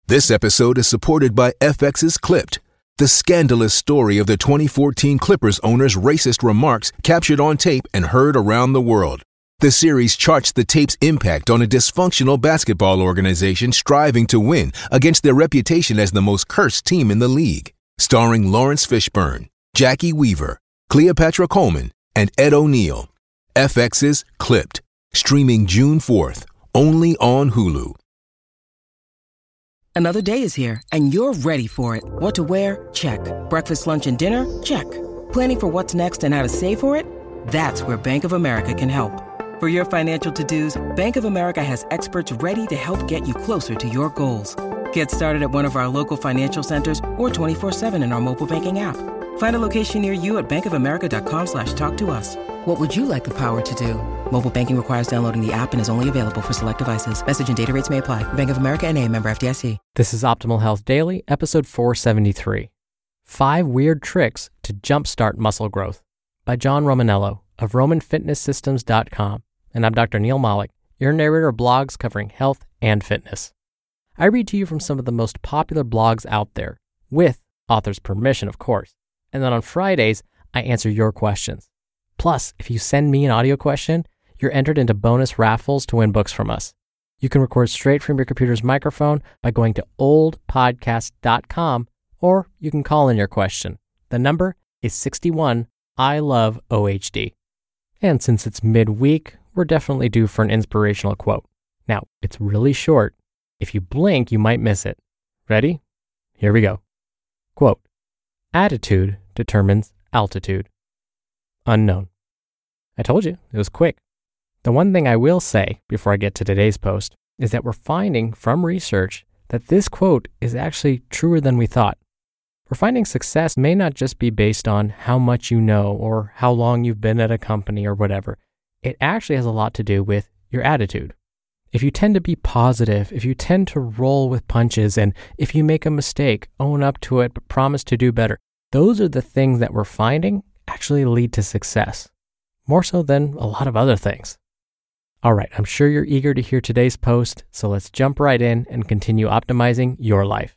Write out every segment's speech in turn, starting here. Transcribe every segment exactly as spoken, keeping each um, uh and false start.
This episode is supported by F X's Clipped, the scandalous story of the twenty fourteen Clippers owner's racist remarks captured on tape and heard around the world. The series charts the tape's impact on a dysfunctional basketball organization striving to win against their reputation as the most cursed team in the league. Starring Lawrence Fishburne, Jackie Weaver, Cleopatra Coleman, and Ed O'Neill. F X's Clipped, streaming June fourth, only on Hulu. Another day is here, and you're ready for it. What to wear? Check. Breakfast, lunch, and dinner? Check. Planning for what's next and how to save for it? That's where Bank of America can help. For your financial to-dos, Bank of America has experts ready to help get you closer to your goals. Get started at one of our local financial centers or twenty-four seven in our mobile banking app. Find a location near you at bankofamerica.com slash talk to us. What would you like the power to do? Mobile banking requires downloading the app and is only available for select devices. Message and data rates may apply. Bank of America N A, member F D I C. This is Optimal Health Daily, episode four seventy-three. Five Weird Tricks to Jumpstart Muscle Growth by John Romanello of Roman Fitness Systems dot com. And I'm Doctor Neil Malik, your narrator of blogs covering health and fitness. I read to you from some of the most popular blogs out there, with authors' permission, of course. And then on Fridays, I answer your questions. Plus, if you send me an audio question, you're entered into bonus raffles to win books from us. You can record straight from your computer's microphone by going to old podcast dot com, or you can call in your question. The number is sixty-one I love O H D. And since it's midweek, we're definitely due for an inspirational quote. Now, it's really short. If you blink, you might miss it. Ready? Here we go. Quote, "Attitude determines altitude." Unknown. I told you, it was quick. The one thing I will say before I get to today's post is that we're finding from research that this quote is actually truer than we thought. We're finding success may not just be based on how much you know or how long you've been at a company or whatever. It actually has a lot to do with your attitude. If you tend to be positive, if you tend to roll with punches, and if you make a mistake, own up to it, but promise to do better, those are the things that we're finding actually lead to success, more so than a lot of other things. All right, I'm sure you're eager to hear today's post, so let's jump right in and continue optimizing your life.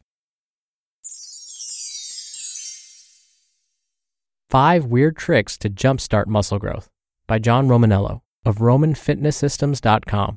Five Weird Tricks to Jumpstart Muscle Growth by John Romanello of Roman Fitness Systems dot com.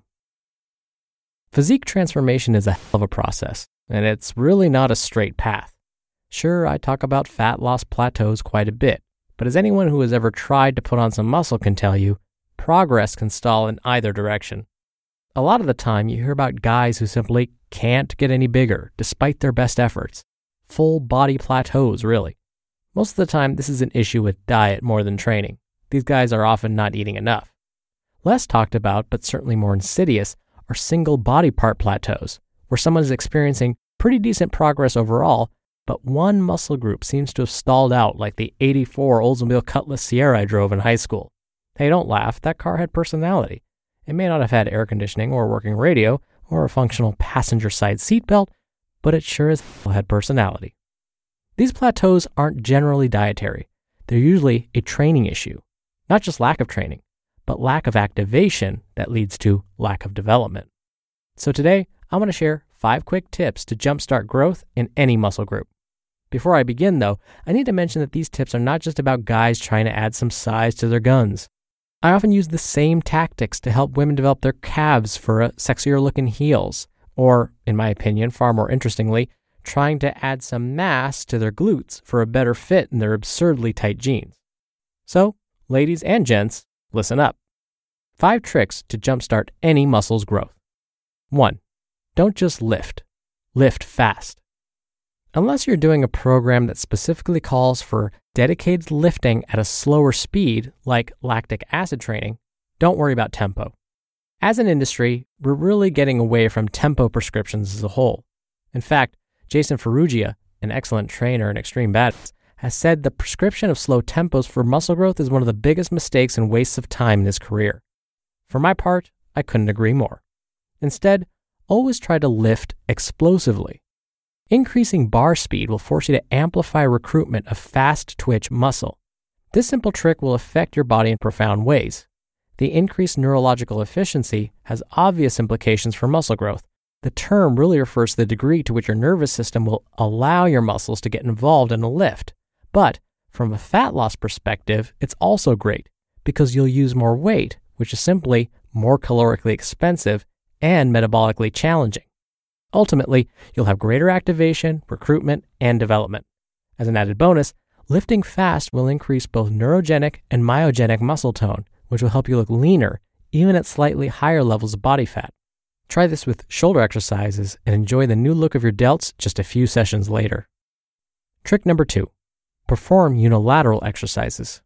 Physique transformation is a hell of a process, and it's really not a straight path. Sure, I talk about fat loss plateaus quite a bit, but as anyone who has ever tried to put on some muscle can tell you, progress can stall in either direction. A lot of the time, you hear about guys who simply can't get any bigger despite their best efforts. Full body plateaus, really. Most of the time, this is an issue with diet more than training. These guys are often not eating enough. Less talked about, but certainly more insidious, are single body part plateaus, where someone is experiencing pretty decent progress overall, but one muscle group seems to have stalled out like the eighty-four Oldsmobile Cutlass Sierra I drove in high school. Hey, don't laugh, that car had personality. It may not have had air conditioning or a working radio or a functional passenger side seatbelt, but it sure as hell had personality. These plateaus aren't generally dietary. They're usually a training issue. Not just lack of training, but lack of activation that leads to lack of development. So today, I want to share five quick tips to jumpstart growth in any muscle group. Before I begin though, I need to mention that these tips are not just about guys trying to add some size to their guns. I often use the same tactics to help women develop their calves for a sexier looking heels, or, in my opinion, far more interestingly, trying to add some mass to their glutes for a better fit in their absurdly tight jeans. So, ladies and gents, listen up. Five tricks to jumpstart any muscle's growth. One, don't just lift. Lift fast. Unless you're doing a program that specifically calls for dedicated lifting at a slower speed, like lactic acid training, don't worry about tempo. As an industry, we're really getting away from tempo prescriptions as a whole. In fact, Jason Ferrugia, an excellent trainer and extreme badass, has said the prescription of slow tempos for muscle growth is one of the biggest mistakes and wastes of time in his career. For my part, I couldn't agree more. Instead, always try to lift explosively. Increasing bar speed will force you to amplify recruitment of fast-twitch muscle. This simple trick will affect your body in profound ways. The increased neurological efficiency has obvious implications for muscle growth, The term really refers to the degree to which your nervous system will allow your muscles to get involved in a lift. But from a fat loss perspective, it's also great because you'll use more weight, which is simply more calorically expensive and metabolically challenging. Ultimately, you'll have greater activation, recruitment, and development. As an added bonus, lifting fast will increase both neurogenic and myogenic muscle tone, which will help you look leaner, even at slightly higher levels of body fat. Try this with shoulder exercises and enjoy the new look of your delts just a few sessions later. Trick number two, perform unilateral exercises.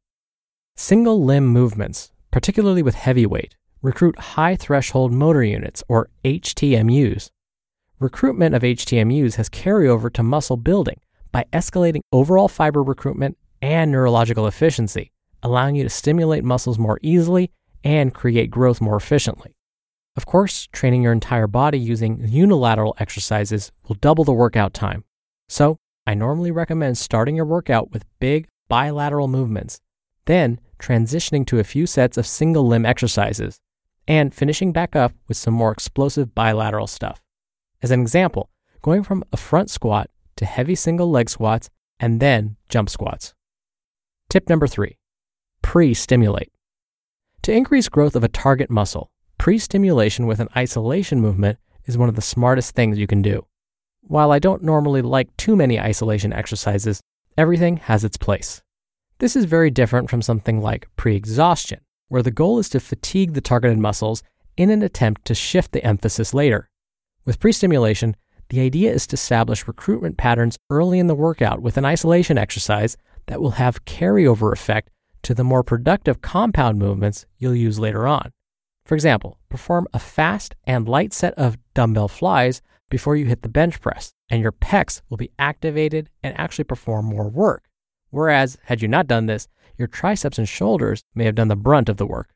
Single limb movements, particularly with heavy weight, recruit high threshold motor units, or H T M Us. Recruitment of H T M Us has carryover to muscle building by escalating overall fiber recruitment and neurological efficiency, allowing you to stimulate muscles more easily and create growth more efficiently. Of course, training your entire body using unilateral exercises will double the workout time. So, I normally recommend starting your workout with big bilateral movements, then transitioning to a few sets of single limb exercises, and finishing back up with some more explosive bilateral stuff. As an example, going from a front squat to heavy single leg squats and then jump squats. Tip number three, pre-stimulate. To increase growth of a target muscle, pre-stimulation with an isolation movement is one of the smartest things you can do. While I don't normally like too many isolation exercises, everything has its place. This is very different from something like pre-exhaustion, where the goal is to fatigue the targeted muscles in an attempt to shift the emphasis later. With pre-stimulation, the idea is to establish recruitment patterns early in the workout with an isolation exercise that will have carryover effect to the more productive compound movements you'll use later on. For example, perform a fast and light set of dumbbell flies before you hit the bench press, and your pecs will be activated and actually perform more work. Whereas, had you not done this, your triceps and shoulders may have done the brunt of the work.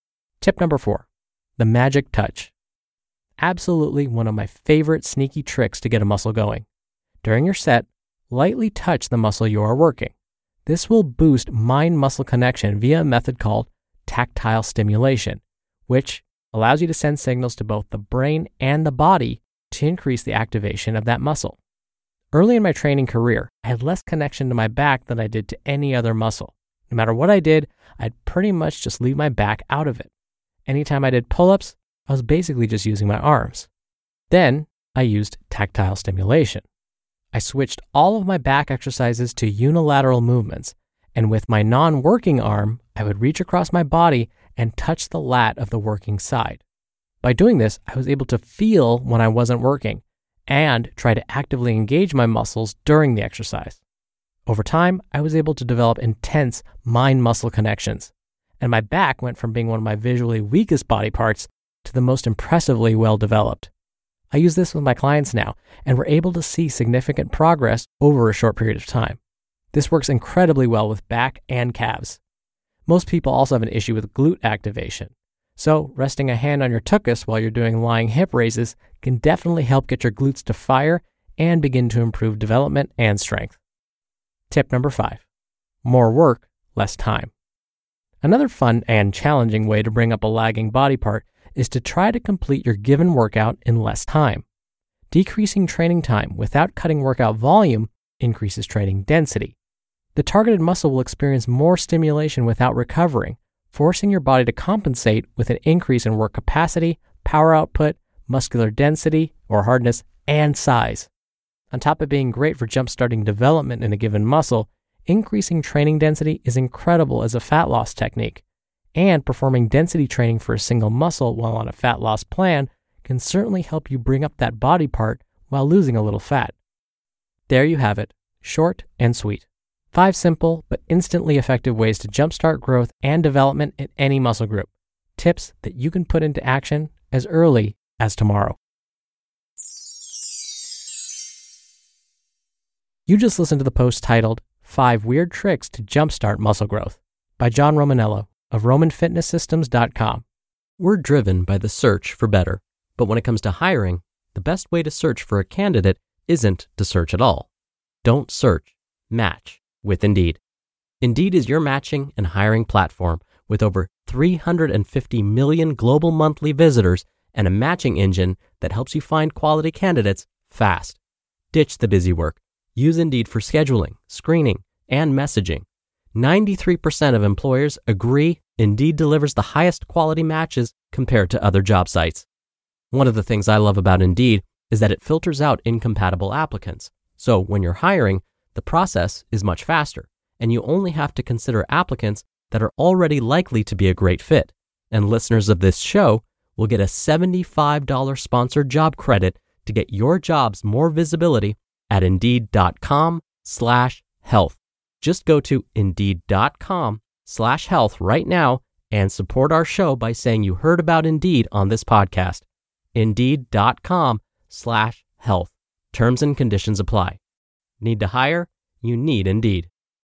Tip number four, the magic touch. Absolutely one of my favorite sneaky tricks to get a muscle going. During your set, lightly touch the muscle you are working. This will boost mind-muscle connection via a method called tactile stimulation, which allows you to send signals to both the brain and the body to increase the activation of that muscle. Early in my training career, I had less connection to my back than I did to any other muscle. No matter what I did, I'd pretty much just leave my back out of it. Anytime I did pull-ups, I was basically just using my arms. Then I used tactile stimulation. I switched all of my back exercises to unilateral movements, and with my non-working arm, I would reach across my body and touch the lat of the working side. By doing this, I was able to feel when I wasn't working and try to actively engage my muscles during the exercise. Over time, I was able to develop intense mind-muscle connections, and my back went from being one of my visually weakest body parts to the most impressively well-developed. I use this with my clients now, and we're able to see significant progress over a short period of time. This works incredibly well with back and calves. Most people also have an issue with glute activation. So resting a hand on your tuchus while you're doing lying hip raises can definitely help get your glutes to fire and begin to improve development and strength. Tip number five, more work, less time. Another fun and challenging way to bring up a lagging body part is to try to complete your given workout in less time. Decreasing training time without cutting workout volume increases training density. The targeted muscle will experience more stimulation without recovering, forcing your body to compensate with an increase in work capacity, power output, muscular density or hardness, and size. On top of being great for jump-starting development in a given muscle, increasing training density is incredible as a fat loss technique. And performing density training for a single muscle while on a fat loss plan can certainly help you bring up that body part while losing a little fat. There you have it, short and sweet. Five simple but instantly effective ways to jumpstart growth and development in any muscle group. Tips that you can put into action as early as tomorrow. You just listened to the post titled Five Weird Tricks to Jumpstart Muscle Growth by John Romanello of Roman Fitness Systems dot com. We're driven by the search for better, but when it comes to hiring, the best way to search for a candidate isn't to search at all. Don't search, match with Indeed. Indeed is your matching and hiring platform with over three hundred fifty million global monthly visitors and a matching engine that helps you find quality candidates fast. Ditch the busy work. Use Indeed for scheduling, screening, and messaging. ninety-three percent of employers agree Indeed delivers the highest quality matches compared to other job sites. One of the things I love about Indeed is that it filters out incompatible applicants. So when you're hiring, the process is much faster, and you only have to consider applicants that are already likely to be a great fit. And listeners of this show will get a seventy-five dollars sponsored job credit to get your jobs more visibility at Indeed.com slash health. Just go to Indeed.com slash health right now and support our show by saying you heard about Indeed on this podcast. Indeed.com slash health. Terms and conditions apply. Need to hire? You need Indeed.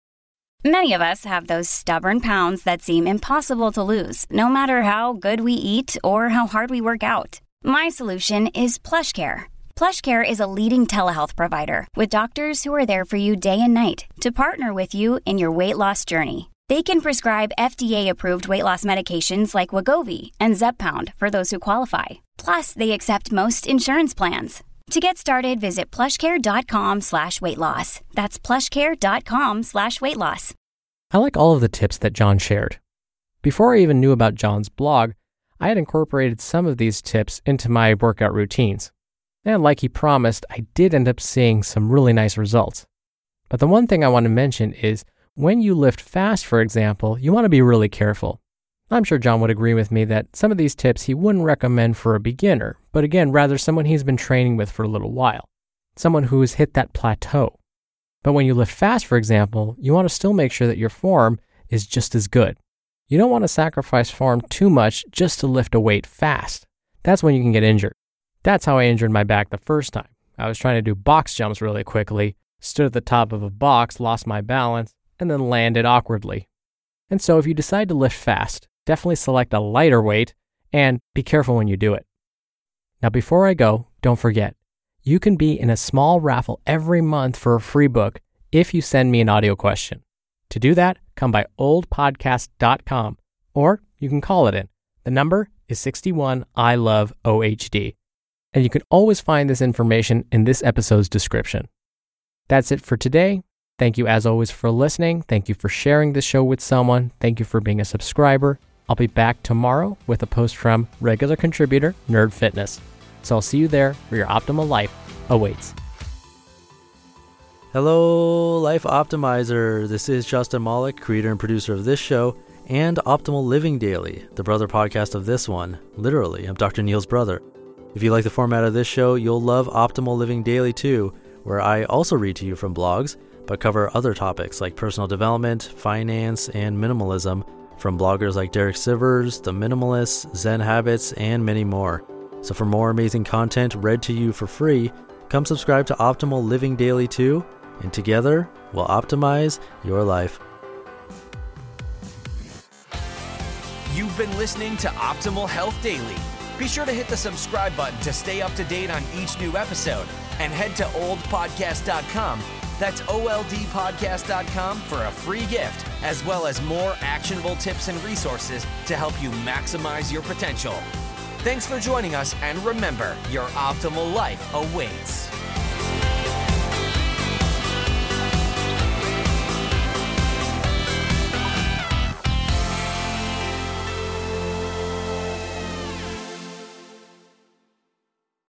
Many of us have those stubborn pounds that seem impossible to lose, no matter how good we eat or how hard we work out. My solution is PlushCare. PlushCare is a leading telehealth provider with doctors who are there for you day and night to partner with you in your weight loss journey. They can prescribe F D A-approved weight loss medications like Wegovy and Zepbound for those who qualify. Plus, they accept most insurance plans. To get started, visit plushcare.com slash weight loss. That's plushcare.com slash weight loss. I like all of the tips that John shared. Before I even knew about John's blog, I had incorporated some of these tips into my workout routines. And like he promised, I did end up seeing some really nice results. But the one thing I want to mention is when you lift fast, for example, you want to be really careful. I'm sure John would agree with me that some of these tips he wouldn't recommend for a beginner, but again, rather someone he's been training with for a little while, someone who has hit that plateau. But when you lift fast, for example, you want to still make sure that your form is just as good. You don't want to sacrifice form too much just to lift a weight fast. That's when you can get injured. That's how I injured my back the first time. I was trying to do box jumps really quickly, stood at the top of a box, lost my balance, and then landed awkwardly. And so if you decide to lift fast, definitely select a lighter weight and be careful when you do it. Now, before I go, don't forget, you can be in a small raffle every month for a free book if you send me an audio question. To do that, come by old podcast dot com or you can call it in. The number is sixty-one I love O H D. And you can always find this information in this episode's description. That's it for today. Thank you as always for listening. Thank you for sharing this show with someone. Thank you for being a subscriber. I'll be back tomorrow with a post from regular contributor Nerd Fitness. So I'll see you there where your optimal life awaits. Hello, Life Optimizer. This is Justin Malik, creator and producer of this show and Optimal Living Daily, the brother podcast of this one. Literally, I'm Doctor Neil's brother. If you like the format of this show, you'll love Optimal Living Daily too, where I also read to you from blogs, but cover other topics like personal development, finance, and minimalism from bloggers like Derek Sivers, The Minimalists, Zen Habits, and many more. So for more amazing content read to you for free, come subscribe to Optimal Living Daily too, and together we'll optimize your life. You've been listening to Optimal Health Daily. Be sure to hit the subscribe button to stay up to date on each new episode, and head to old podcast dot com. That's O L D podcast dot com for a free gift, as well as more actionable tips and resources to help you maximize your potential. Thanks for joining us, and remember, your optimal life awaits.